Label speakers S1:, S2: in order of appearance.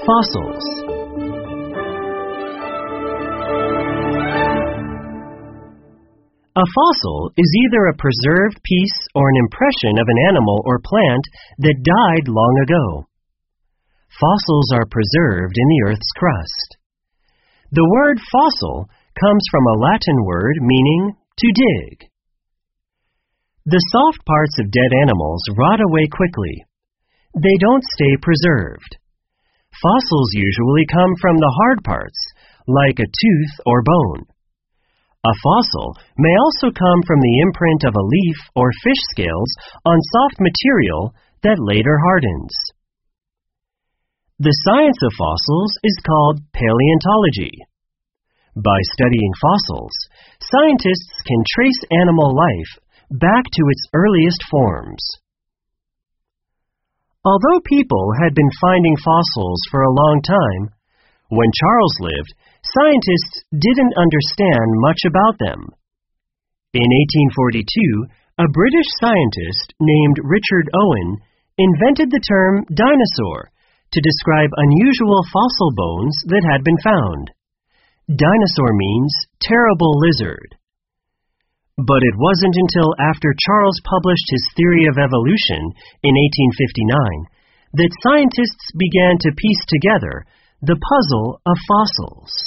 S1: Fossils. A fossil is either a preserved piece or an impression of an animal or plant that died long ago. Fossils are preserved in the Earth's crust. The word fossil comes from a Latin word meaning to dig. The soft parts of dead animals rot away quickly. They don't stay preserved. Fossils usually come from the hard parts, like a tooth or bone. A fossil may also come from the imprint of a leaf or fish scales on soft material that later hardens. The science of fossils is called paleontology. By studying fossils, scientists can trace animal life back to its earliest forms. Although people had been finding fossils for a long time, when Charles lived, scientists didn't understand much about them. In 1842, a British scientist named Richard Owen invented the term dinosaur to describe unusual fossil bones that had been found. Dinosaur means terrible lizard. But it wasn't until after Charles published his theory of evolution in 1859 that scientists began to piece together the puzzle of fossils.